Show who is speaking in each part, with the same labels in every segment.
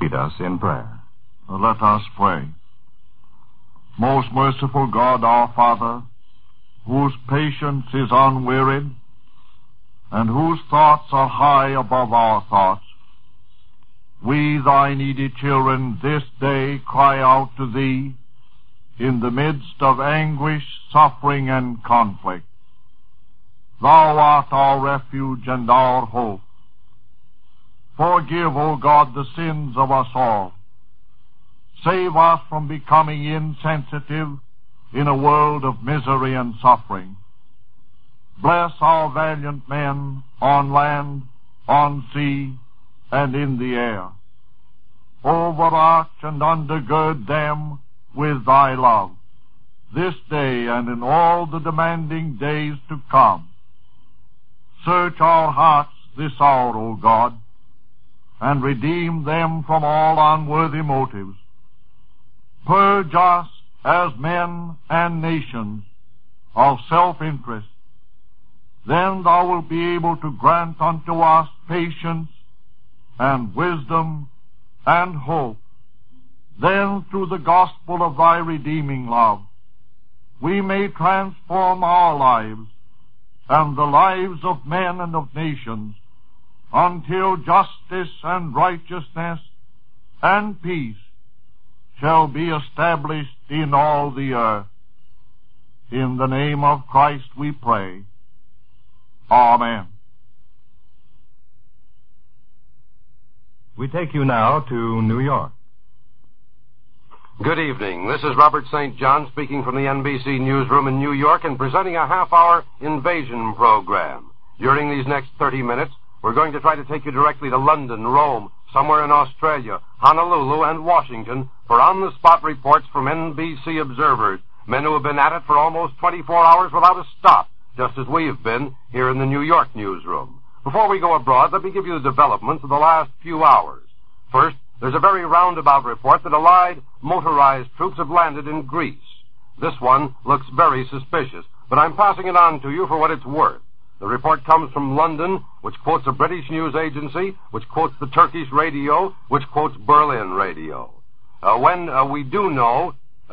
Speaker 1: lead us in prayer.
Speaker 2: Let us pray. Most merciful God, our Father, whose patience is unwearied, and whose thoughts are high above our thoughts, we, thy needy children, this day cry out to thee in the midst of anguish, suffering, and conflict. Thou art our refuge and our hope. Forgive, O God, the sins of us all. Save us from becoming insensitive in a world of misery and suffering. Bless our valiant men on land, on sea, and in the air. Overarch and undergird them with thy love, this day and in all the demanding days to come. Search our hearts this hour, O God, and redeem them from all unworthy motives. Purge us as men and nations of self-interest. Then thou wilt be able to grant unto us patience and wisdom and hope. Then through the gospel of thy redeeming love, we may transform our lives and the lives of men and of nations until justice and righteousness and peace shall be established in all the earth. In the name of Christ we pray. Amen.
Speaker 1: We take you now to New York.
Speaker 3: Good evening. This is Robert St. John speaking from the NBC newsroom in New York and presenting a half-hour invasion program. During these next 30 minutes, we're going to try to take you directly to London, Rome, somewhere in Australia, Honolulu, and Washington for on-the-spot reports from NBC observers, men who have been at it for almost 24 hours without a stop, just as we have been here in the New York newsroom. Before we go abroad, let me give you the developments of the last few hours. First, there's a very roundabout report that Allied motorized troops have landed in Greece. This one looks very suspicious, but I'm passing it on to you for what it's worth. The report comes from London, which quotes a British news agency, which quotes the Turkish radio, which quotes Berlin radio. We do know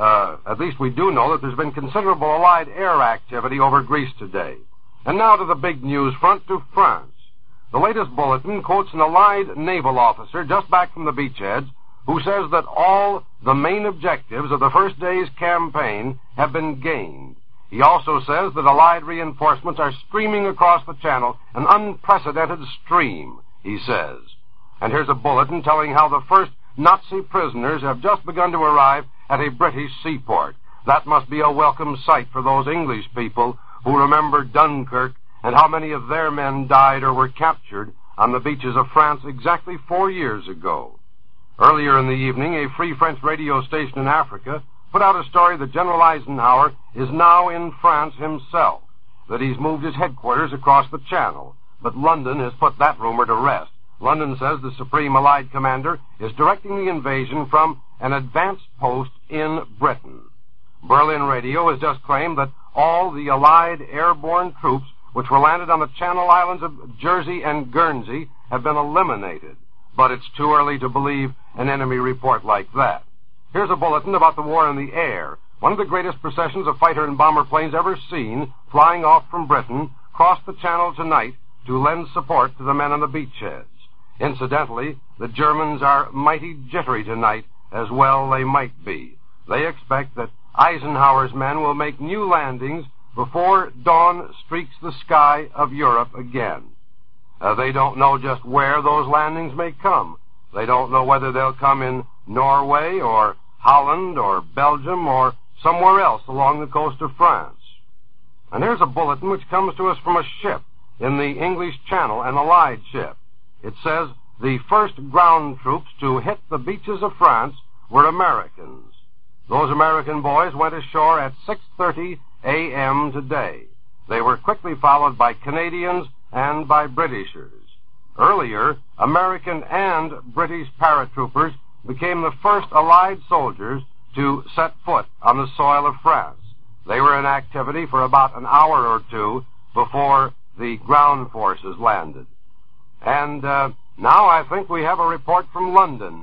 Speaker 3: that there's been considerable Allied air activity over Greece today. And now to the big news front, to France. The latest bulletin quotes an Allied naval officer just back from the beachheads who says that all the main objectives of the first day's campaign have been gained. He also says that Allied reinforcements are streaming across the channel, an unprecedented stream, he says. And here's a bulletin telling how the first Nazi prisoners have just begun to arrive at a British seaport. That must be a welcome sight for those English people who remember Dunkirk and how many of their men died or were captured on the beaches of France exactly 4 years ago. Earlier in the evening, a Free French radio station in Africa put out a story that General Eisenhower is now in France himself, that he's moved his headquarters across the Channel. But London has put that rumor to rest. London says the Supreme Allied Commander is directing the invasion from an advanced post in Britain. Berlin radio has just claimed that all the Allied airborne troops which were landed on the Channel Islands of Jersey and Guernsey have been eliminated. But it's too early to believe an enemy report like that. Here's a bulletin about the war in the air. One of the greatest processions of fighter and bomber planes ever seen, flying off from Britain, crossed the Channel tonight to lend support to the men on the beachheads. Incidentally, the Germans are mighty jittery tonight, as well they might be. They expect that Eisenhower's men will make new landings before dawn streaks the sky of Europe again. They don't know just where those landings may come. They don't know whether they'll come in Norway or Holland or Belgium or somewhere else along the coast of France. And here's a bulletin which comes to us from a ship in the English Channel, an Allied ship. It says the first ground troops to hit the beaches of France were Americans. Those American boys went ashore at 6:30 a.m. today. They were quickly followed by Canadians and by Britishers. Earlier, American and British paratroopers became the first Allied soldiers to set foot on the soil of France. They were in activity for about an hour or two before the ground forces landed. And now I think we have a report from London.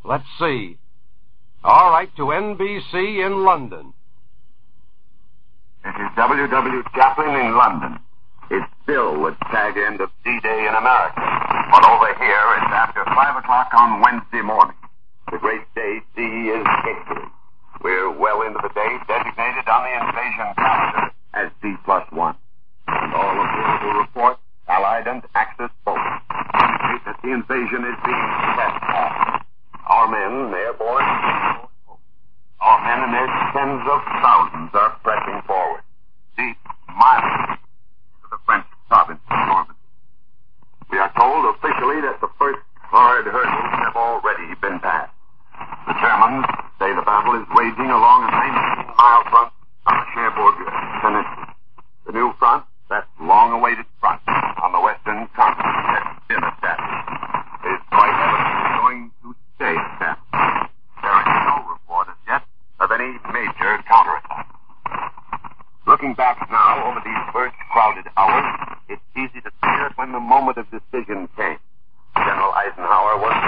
Speaker 3: Let's see. All right, to NBC in London.
Speaker 4: This is W.W. Chaplin in London. It's still the tag end of D-Day in America. But over here, it's after 5 o'clock on Wednesday morning. The great day D is history. We're well into the day designated on the invasion calendar as D+1. And all available reports, Allied and Axis both, indicate that the invasion is being pressed on. Our men, airborne, our men and their tens of thousands are pressing forward, deep miles into the French province of Normandy. We are told officially that the first hard hurdles have already been passed. The Germans say the battle is raging along a 19-mile front on the Cherbourg Peninsula. The new front, that long-awaited front on the western continent, has been established. It is quite evidently going to stay established. There is no report as yet of any major counterattack. Looking back now over these first crowded hours, it's easy to see that when the moment of decision came, General Eisenhower was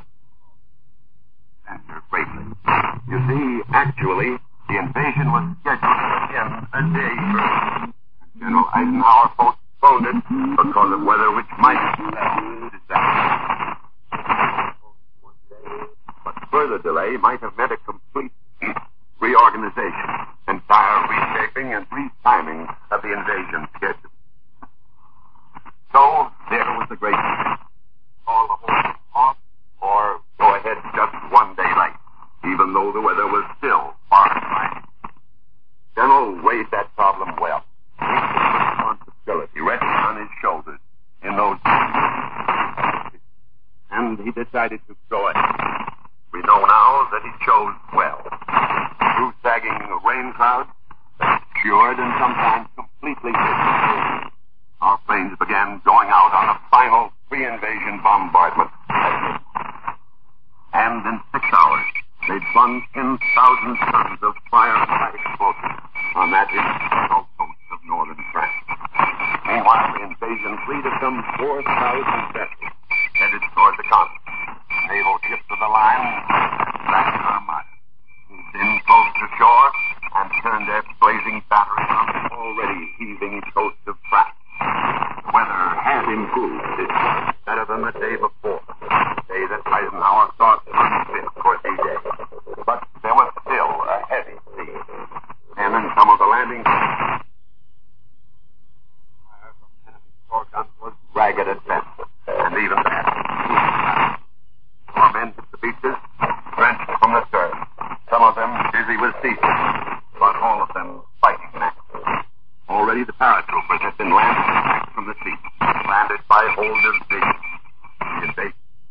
Speaker 4: greatly. You see, actually, the invasion was scheduled to begin a day early. General Eisenhower postponed it because of weather which might have led to disaster. But further delay might have meant a complete reorganization, entire reshaping and retiming of the invasion schedule. So, there was the great decision. Call the whole thing off, or go ahead just one day late, even though the weather was still far behind. General weighed that problem well. He took responsibility resting on his shoulders in those days. And he decided to go ahead. We know now that he chose well. Through sagging rain clouds, obscured and sometimes completely hidden, our planes began going out on a final pre-invasion bombardment. And in 6 hours, they'd flung 10,000 tons of fire-fight explosives on that infernal coast of northern France. Meanwhile, the invasion fleet of some 4,000 vessels headed toward the continent. Naval ships of the line, Black Armada, moved in close to shore and turned their blazing batteries on the already heaving coast of France. The weather had improved. It was better than the day before, the day that Eisenhower thought unfit for D-Day. But there was still a heavy sea. And in some of the landing fire from enemy store guns was ragged at best. And even that, more men hit the beaches, drenched from the stern. Some of them busy with seafaring, but all of them fighting men. Already the paratroopers had been landed back from the sea, landed by whole divisions.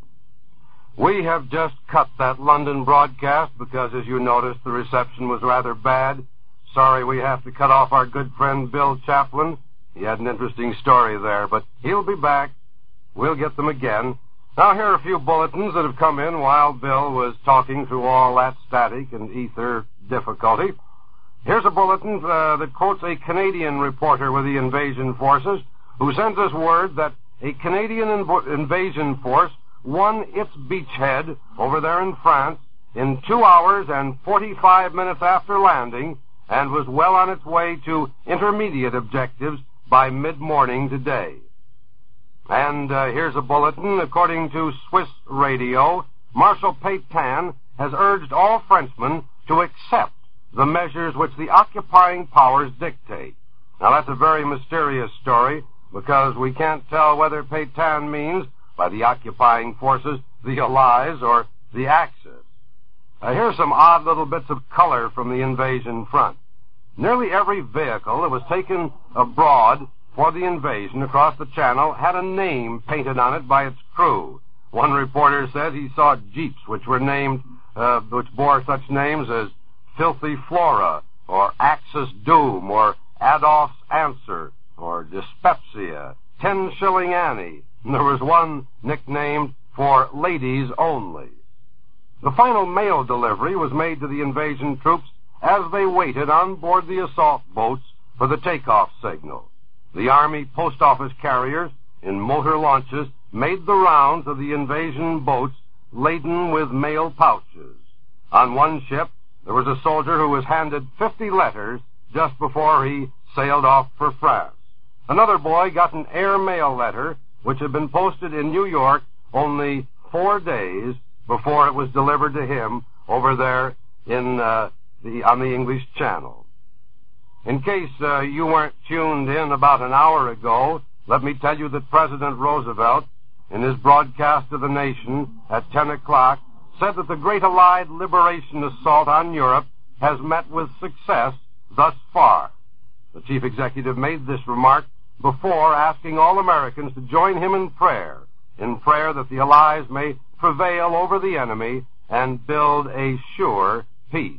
Speaker 3: We have just cut that London broadcast because, as you noticed, the reception was rather bad. Sorry we have to cut off our good friend Bill Chaplin. He had an interesting story there, but he'll be back. We'll get them again. Now, here are a few bulletins that have come in while Bill was talking through all that static and ether difficulty. Here's a bulletin that quotes a Canadian reporter with the invasion forces who sends us word that a Canadian invasion force won its beachhead over there in France in 2 hours and 45 minutes after landing and was well on its way to intermediate objectives by mid-morning today. And here's a bulletin. According to Swiss radio, Marshal Pétain has urged all Frenchmen to accept the measures which the occupying powers dictate. Now, that's a very mysterious story because we can't tell whether Pétain means, by the occupying forces, the Allies or the Axis. Here's some odd little bits of color from the invasion front. Nearly every vehicle that was taken abroad for the invasion across the channel had a name painted on it by its crew. One reporter said he saw jeeps which were named, which bore such names as Filthy Flora, or Axis Doom, or Adolph's Answer, or Dyspepsia, 10-Shilling Annie, and there was one nicknamed for Ladies Only. The final mail delivery was made to the invasion troops as they waited on board the assault boats for the takeoff signal. The Army post office carriers in motor launches made the rounds of the invasion boats laden with mail pouches. On one ship, there was a soldier who was handed 50 letters just before he sailed off for France. Another boy got an air mail letter which had been posted in New York only 4 days before it was delivered to him over there on the English Channel. In case you weren't tuned in about an hour ago, let me tell you that President Roosevelt, in his broadcast to the nation at 10 o'clock, said that the great Allied liberation assault on Europe has met with success thus far. The chief executive made this remark before asking all Americans to join him in prayer that the Allies may prevail over the enemy and build a sure peace.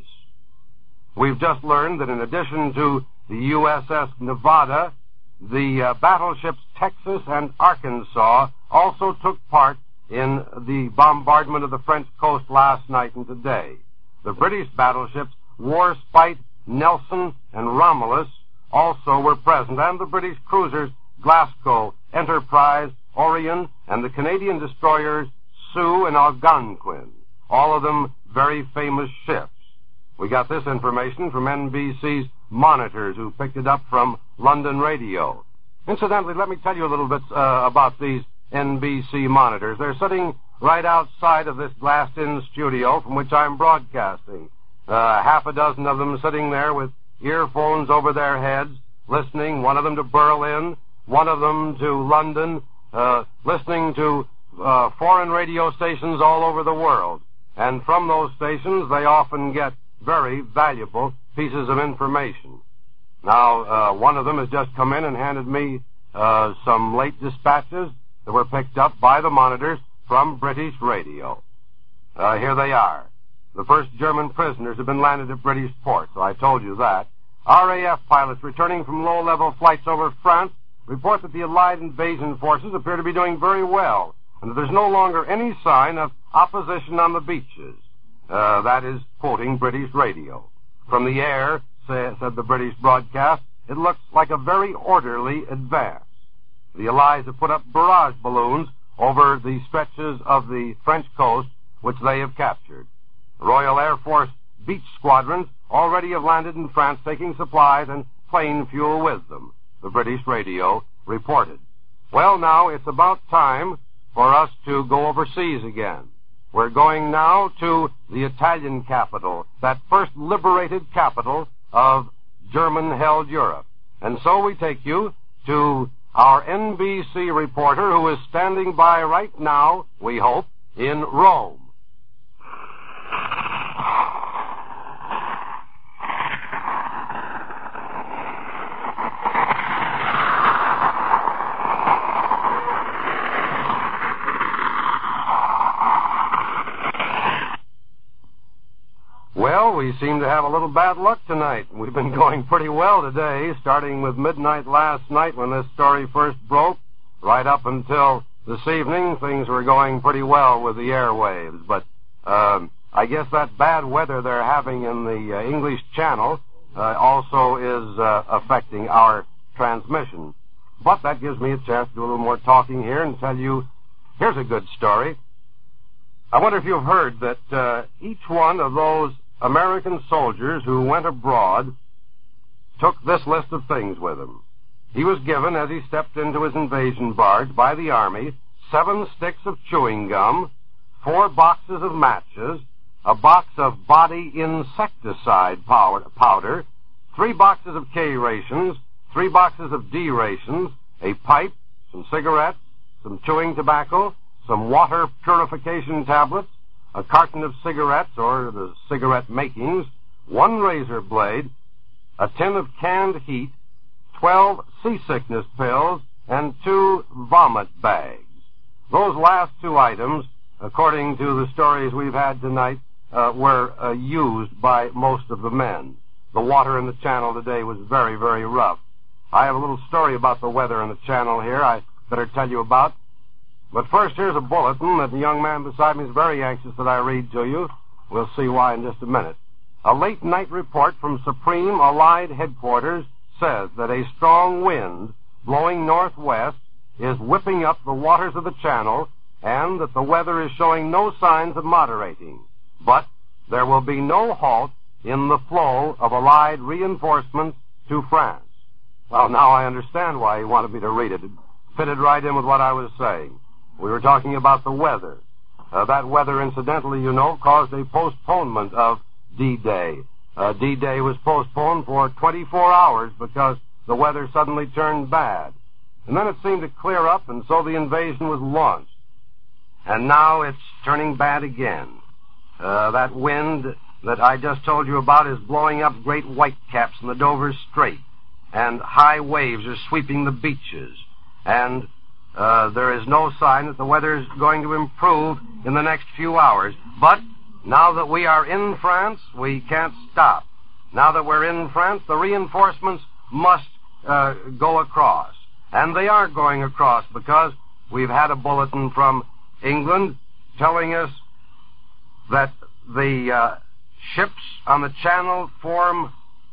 Speaker 3: We've just learned that in addition to the USS Nevada, the battleships Texas and Arkansas also took part in the bombardment of the French coast last night and today. The British battleships Warspite, Nelson, and Romulus also were present, and the British cruisers Glasgow, Enterprise, Orion, and the Canadian destroyers Sioux and Algonquin, all of them very famous ships. We got this information from NBC's monitors, who picked it up from London radio. Incidentally, let me tell you a little bit about these NBC monitors. They're sitting right outside of this glassed-in studio from which I'm broadcasting. Half a dozen of them sitting there with earphones over their heads, listening, one of them to Berlin, one of them to London, listening to foreign radio stations all over the world. And from those stations, they often get very valuable pieces of information. Now, one of them has just come in and handed me some late dispatches that were picked up by the monitors from British radio. Here they are. The first German prisoners have been landed at British port, so I told you that. RAF pilots returning from low-level flights over France report that the Allied invasion forces appear to be doing very well, and that there's no longer any sign of opposition on the beaches. That is quoting British radio. From the air, said the British broadcast, it looks like a very orderly advance. The Allies have put up barrage balloons over the stretches of the French coast, which they have captured. Royal Air Force beach squadrons already have landed in France, taking supplies and plane fuel with them, the British radio reported. Well, now it's about time for us to go overseas again. We're going now to the Italian capital, that first liberated capital of German-held Europe. And so we take you to our NBC reporter, who is standing by right now, we hope, in Rome. Well, we seem to have a little bad luck tonight. We've been going pretty well today, starting with midnight last night when this story first broke. Right up until this evening, things were going pretty well with the airwaves. But I guess that bad weather they're having in the English Channel also is affecting our transmission. But that gives me a chance to do a little more talking here and tell you, here's a good story. I wonder if you've heard that each one of those American soldiers who went abroad took this list of things with him. He was given, as he stepped into his invasion barge by the Army, 7 sticks of chewing gum, 4 boxes of matches, a box of body insecticide powder, 3 boxes of K rations, 3 boxes of D rations, a pipe, some cigarettes, some chewing tobacco, some water purification tablets, a carton of cigarettes, or the cigarette makings, 1 razor blade, a tin of canned heat, 12 seasickness pills, and 2 vomit bags. Those last 2 items, according to the stories we've had tonight, were used by most of the men. The water in the channel today was very, very rough. I have a little story about the weather in the channel here I better tell you about. But first, here's a bulletin that the young man beside me is very anxious that I read to you. We'll see why in just a minute. A late-night report from Supreme Allied Headquarters says that a strong wind blowing northwest is whipping up the waters of the Channel and that the weather is showing no signs of moderating. But there will be no halt in the flow of Allied reinforcements to France. Well, now I understand why he wanted me to read it. It fitted right in with what I was saying. We were talking about the weather. That weather, incidentally, you know, caused a postponement of D-Day. D-Day was postponed for 24 hours because the weather suddenly turned bad. And then it seemed to clear up, and so the invasion was launched. And now it's turning bad again. That wind that I just told you about is blowing up great whitecaps in the Dover Strait, and high waves are sweeping the beaches. And there is no sign that the weather is going to improve in the next few hours. But now that we are in France, we can't stop. Now that we're in France, the reinforcements must go across. And they are going across because we've had a bulletin from England telling us that the ships on the channel form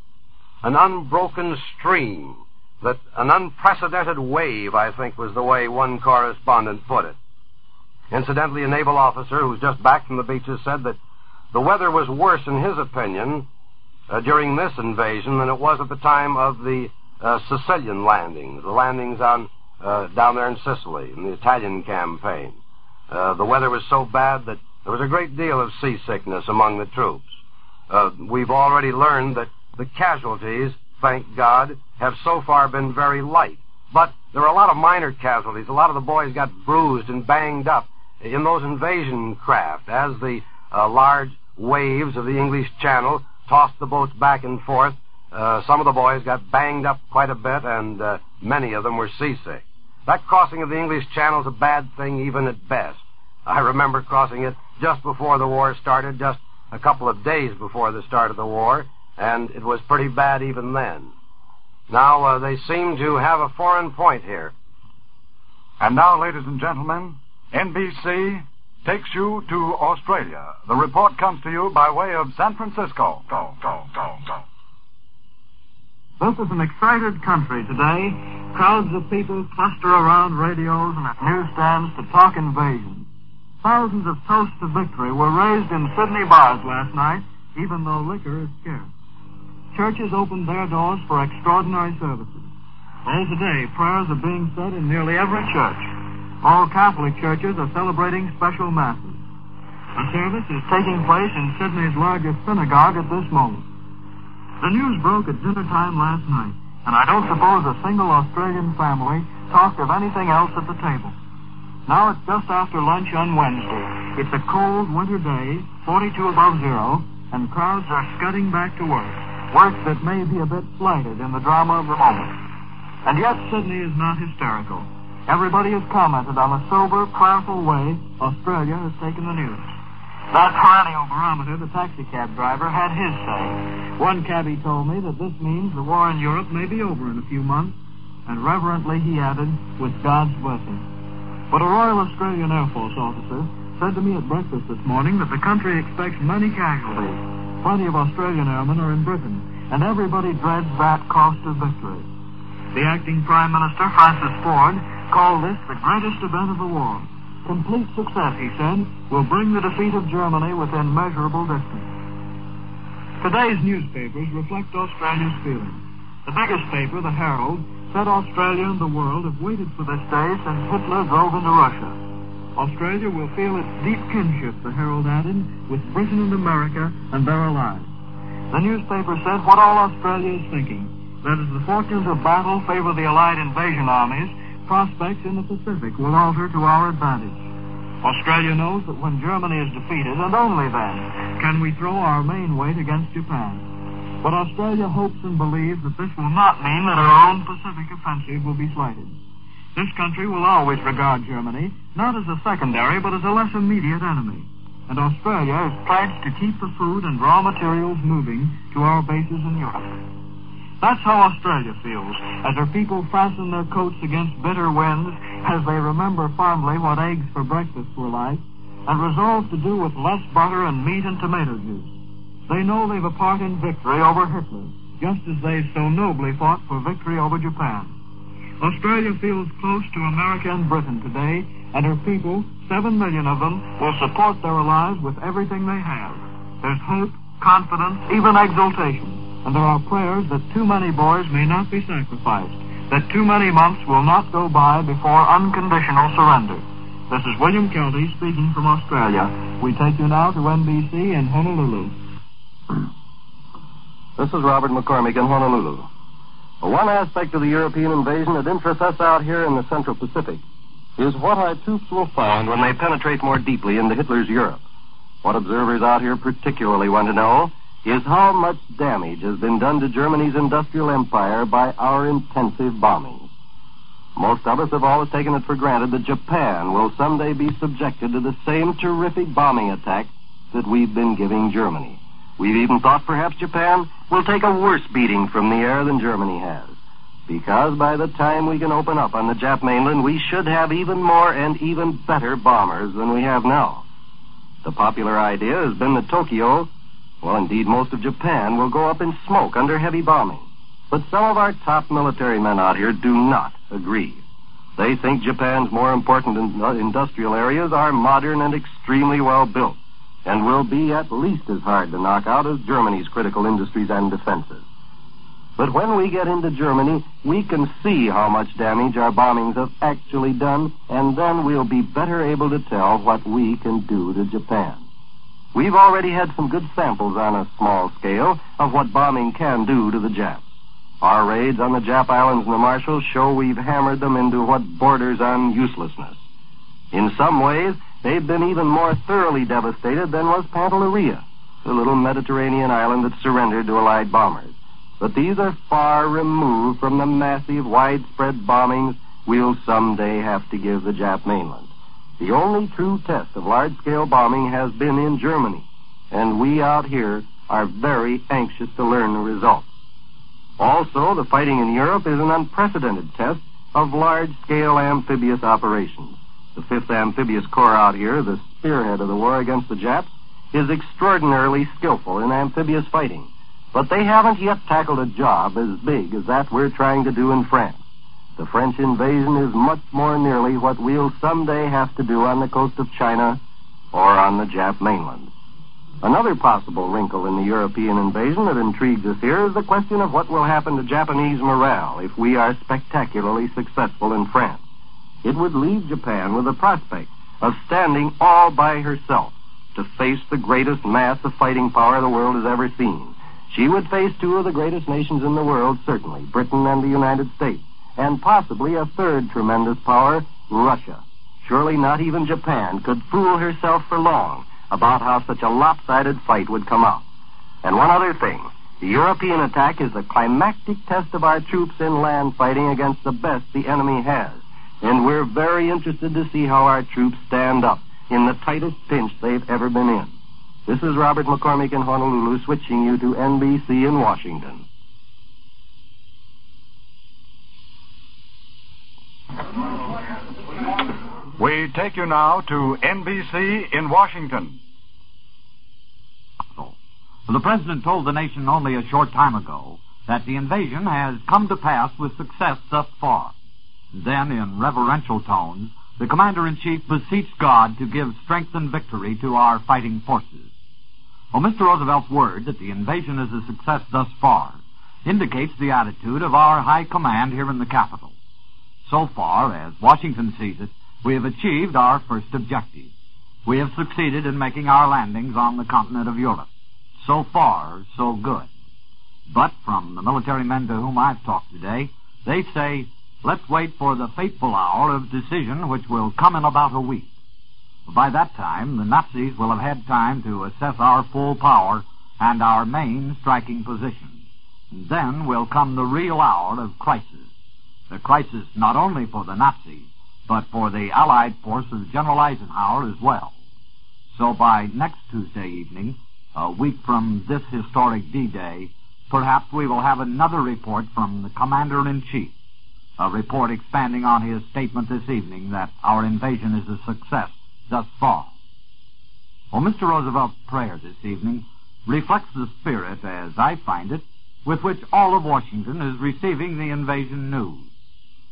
Speaker 3: an unbroken stream, that an unprecedented wave, I think was the way one correspondent put it. Incidentally, a naval officer who's just back from the beaches said that the weather was worse, in his opinion, during this invasion than it was at the time of the Sicilian landings, the landings on down there in Sicily, in the Italian campaign. The weather was so bad that there was a great deal of seasickness among the troops. We've already learned that the casualties, thank God, have so far been very light. But there are a lot of minor casualties. A lot of the boys got bruised and banged up in those invasion craft as the large waves of the English Channel tossed the boats back and forth. Some of the boys got banged up quite a bit, and many of them were seasick. That crossing of the English Channel is a bad thing even at best. I remember crossing it just before the war started, just a couple of days before the start of the war, and it was pretty bad even then. Now, they seem to have a foreign point here.
Speaker 2: And now, ladies and gentlemen, NBC takes you to Australia. The report comes to you by way of San Francisco.
Speaker 5: This is an excited country today. Crowds of people cluster around radios and at newsstands to talk invasion. Thousands of toasts of victory were raised in Sydney bars last night, even though liquor is scarce. Churches opened their doors for extraordinary services. All today, prayers are being said in nearly every church. All Catholic churches are celebrating special masses. A service is taking place in Sydney's largest synagogue at this moment. The news broke at dinner time last night, and I don't suppose a single Australian family talked of anything else at the table. Now it's just after lunch on Wednesday. It's a cold winter day, 42 above zero, and crowds are scudding back to work. Work that may be a bit slighted in the drama of the moment. And yet Sydney is not hysterical. Everybody has commented on the sober, prayerful way Australia has taken the news. That perennial barometer, the taxicab driver, had his say. One cabbie told me that this means the war in Europe may be over in a few months, and reverently he added, with God's blessing. But a Royal Australian Air Force officer said to me at breakfast this morning that the country expects many casualties. Plenty of Australian airmen are in Britain, and everybody dreads that cost of victory. The acting Prime Minister, Francis Ford, called this the greatest event of the war. Complete success, he said, will bring the defeat of Germany within measurable distance. Today's newspapers reflect Australia's feelings. The biggest paper, the Herald, said Australia and the world have waited for this day since Hitler drove into Russia. Australia will feel its deep kinship, the Herald added, with Britain and America and their allies. The newspaper said what all Australia is thinking, that as the fortunes of battle favor the Allied invasion armies, prospects in the Pacific will alter to our advantage. Australia knows that when Germany is defeated, and only then, can we throw our main weight against Japan. But Australia hopes and believes that this will not mean that our own Pacific offensive will be slighted. This country will always regard Germany not as a secondary, but as a less immediate enemy. And Australia is pledged to keep the food and raw materials moving to our bases in Europe. That's how Australia feels, as her people fasten their coats against bitter winds, as they remember fondly what eggs for breakfast were like, and resolve to do with less butter and meat and tomato juice. They know they've a part in victory over Hitler, just as they so nobly fought for victory over Japan. Australia feels close to America and Britain today, and her people, 7 million of them, will support their lives with everything they have. There's hope, confidence, even exultation. And there are prayers that too many boys may not be sacrificed, that too many months will not go by before unconditional surrender. This is William Kelty speaking from Australia. We take you now to NBC in Honolulu.
Speaker 6: This is Robert McCormick in Honolulu. One aspect of the European invasion that interests us out here in the Central Pacific is what our troops will find when they penetrate more deeply into Hitler's Europe. What observers out here particularly want to know is how much damage has been done to Germany's industrial empire by our intensive bombings. Most of us have always taken it for granted that Japan will someday be subjected to the same terrific bombing attack that we've been giving Germany. We've even thought perhaps Japan will take a worse beating from the air than Germany has, because by the time we can open up on the Jap mainland, we should have even more and even better bombers than we have now. The popular idea has been that Tokyo, well, indeed, most of Japan will go up in smoke under heavy bombing. But some of our top military men out here do not agree. They think Japan's more important industrial areas are modern and extremely well built, and will be at least as hard to knock out as Germany's critical industries and defenses. But when we get into Germany, we can see how much damage our bombings have actually done, and then we'll be better able to tell what we can do to Japan. We've already had some good samples on a small scale of what bombing can do to the Japs. Our raids on the Jap islands and the Marshalls show we've hammered them into what borders on uselessness. In some ways, they've been even more thoroughly devastated than was Pantelleria, the little Mediterranean island that surrendered to Allied bombers. But these are far removed from the massive, widespread bombings we'll someday have to give the Jap mainland. The only true test of large-scale bombing has been in Germany, and we out here are very anxious to learn the results. Also, the fighting in Europe is an unprecedented test of large-scale amphibious operations. The 5th Amphibious Corps out here, the spearhead of the war against the Japs, is extraordinarily skillful in amphibious fighting. But they haven't yet tackled a job as big as that we're trying to do in France. The French invasion is much more nearly what we'll someday have to do on the coast of China or on the Jap mainland. Another possible wrinkle in the European invasion that intrigues us here is the question of what will happen to Japanese morale if we are spectacularly successful in France. It would leave Japan with the prospect of standing all by herself to face the greatest mass of fighting power the world has ever seen. She would face two of the greatest nations in the world, certainly, Britain and the United States, and possibly a third tremendous power, Russia. Surely not even Japan could fool herself for long about how such a lopsided fight would come out. And one other thing, the European attack is the climactic test of our troops in land fighting against the best the enemy has. And we're very interested to see how our troops stand up in the tightest pinch they've ever been in. This is Robert McCormick in Honolulu, switching you to NBC in Washington.
Speaker 1: We take you now to NBC in Washington.
Speaker 7: The President told the nation only a short time ago that the invasion has come to pass with success thus far. Then, in reverential tones, the Commander-in-Chief beseeched God to give strength and victory to our fighting forces. Well, Mr. Roosevelt's word that the invasion is a success thus far indicates the attitude of our high command here in the capital. So far, as Washington sees it, we have achieved our first objective. We have succeeded in making our landings on the continent of Europe. So far, so good. But from the military men to whom I've talked today, they say, let's wait for the fateful hour of decision which will come in about a week. By that time, the Nazis will have had time to assess our full power and our main striking positions. And then will come the real hour of crisis. The crisis not only for the Nazis, but for the Allied force of General Eisenhower as well. So by next Tuesday evening, a week from this historic D-Day, perhaps we will have another report from the Commander-in-Chief, a report expanding on his statement this evening that our invasion is a success thus far. Well, Mr. Roosevelt's prayer this evening reflects the spirit, as I find it, with which all of Washington is receiving the invasion news.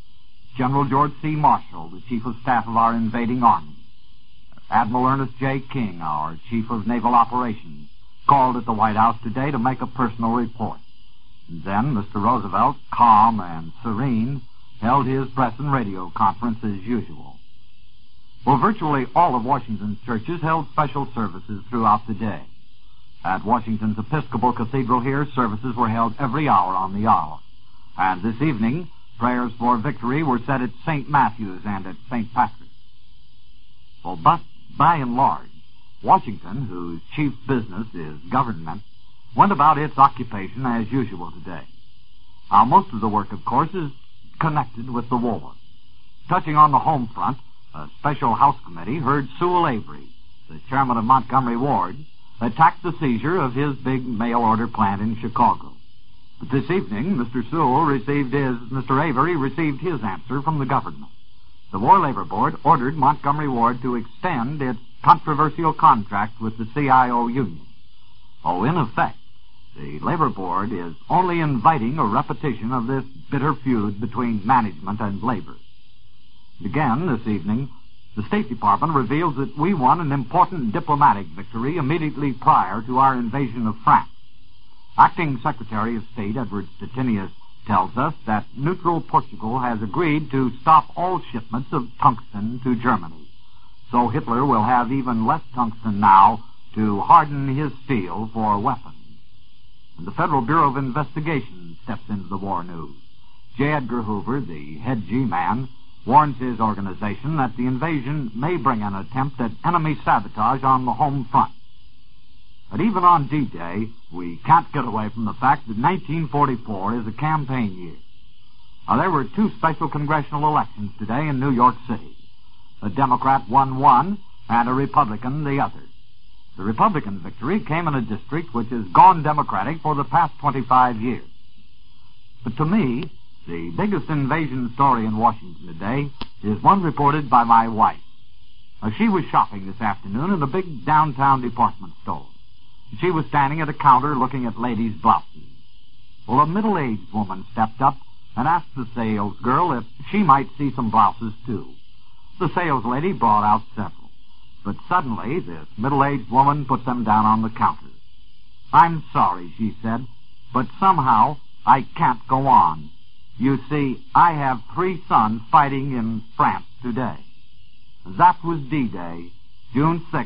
Speaker 7: General George C. Marshall, the Chief of Staff of our invading army. Admiral Ernest J. King, our Chief of Naval Operations, called at the White House today to make a personal report. And then Mr. Roosevelt, calm and serene, held his press and radio conference as usual. Well, virtually all of Washington's churches held special services throughout the day. At Washington's Episcopal Cathedral here, services were held every hour on the hour. And this evening, prayers for victory were said at St. Matthew's and at St. Patrick's. Well, but by and large, Washington, whose chief business is government, went about its occupation as usual today. Now, most of the work, of course, is connected with the war. Touching on the home front, a special House committee heard Sewell Avery, the chairman of Montgomery Ward, attack the seizure of his big mail-order plant in Chicago. But this evening, Mr. Avery received his answer from the government. The War Labor Board ordered Montgomery Ward to extend its controversial contract with the CIO union. Oh, in effect, the Labor Board is only inviting a repetition of this bitter feud between management and labor. Again, this evening, the State Department reveals that we won an important diplomatic victory immediately prior to our invasion of France. Acting Secretary of State Edward Stettinius tells us that neutral Portugal has agreed to stop all shipments of tungsten to Germany. So Hitler will have even less tungsten now to harden his steel for weapons. And the Federal Bureau of Investigation steps into the war news. J. Edgar Hoover, the head G-man, warns his organization that the invasion may bring an attempt at enemy sabotage on the home front. But even on D-Day, we can't get away from the fact that 1944 is a campaign year. Now, there were two special congressional elections today in New York City. A Democrat won one, and a Republican the other. The Republican victory came in a district which has gone Democratic for the past 25 years. But to me, the biggest invasion story in Washington today is one reported by my wife. She was shopping this afternoon in a big downtown department store. She was standing at a counter looking at ladies' blouses. Well, a middle-aged woman stepped up and asked the sales girl if she might see some blouses, too. The sales lady brought out several. But suddenly, this middle-aged woman put them down on the counter. "I'm sorry," she said, "but somehow I can't go on. You see, I have 3 sons fighting in France today." That was D-Day, June 6,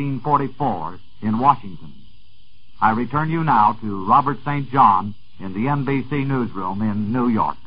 Speaker 7: 1944, in Washington. I return you now to Robert St. John in the NBC newsroom in New York.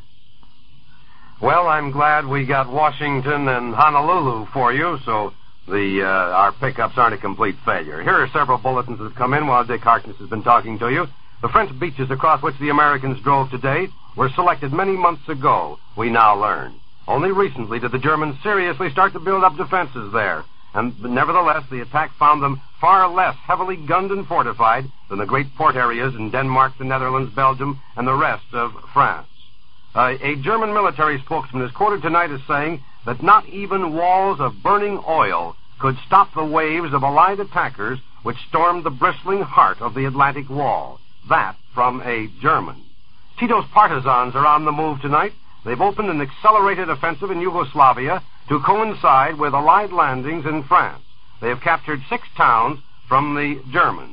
Speaker 3: Well, I'm glad we got Washington and Honolulu for you, so our pickups aren't a complete failure. Here are several bulletins that have come in while Dick Harkness has been talking to you. The French beaches across which the Americans drove today were selected many months ago, we now learn. Only recently did the Germans seriously start to build up defenses there. And nevertheless, the attack found them far less heavily gunned and fortified than the great port areas in Denmark, the Netherlands, Belgium, and the rest of France. A German military spokesman is quoted tonight as saying that not even walls of burning oil could stop the waves of Allied attackers which stormed the bristling heart of the Atlantic Wall. That from a German. Tito's partisans are on the move tonight. They've opened an accelerated offensive in Yugoslavia to coincide with Allied landings in France. They have captured 6 towns from the Germans.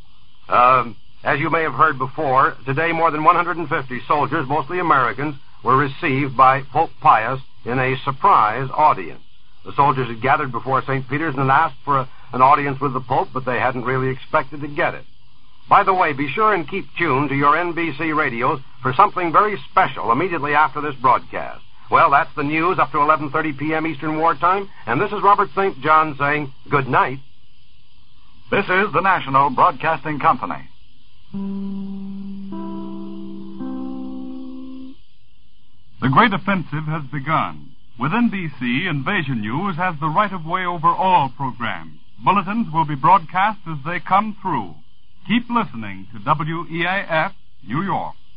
Speaker 3: As you may have heard before, today more than 150 soldiers, mostly Americans, were received by Pope Pius in a surprise audience. The soldiers had gathered before St. Peter's and asked for an audience with the Pope, but they hadn't really expected to get it. By the way, be sure and keep tuned to your NBC radios for something very special immediately after this broadcast. Well, that's the news up to 11:30 p.m. Eastern Wartime, and this is Robert St. John saying good night.
Speaker 1: This is the National Broadcasting Company.
Speaker 8: The great offensive has begun. With NBC, Invasion News has the right-of-way over all programs. Bulletins will be broadcast as they come through. Keep listening to WEAF, New York.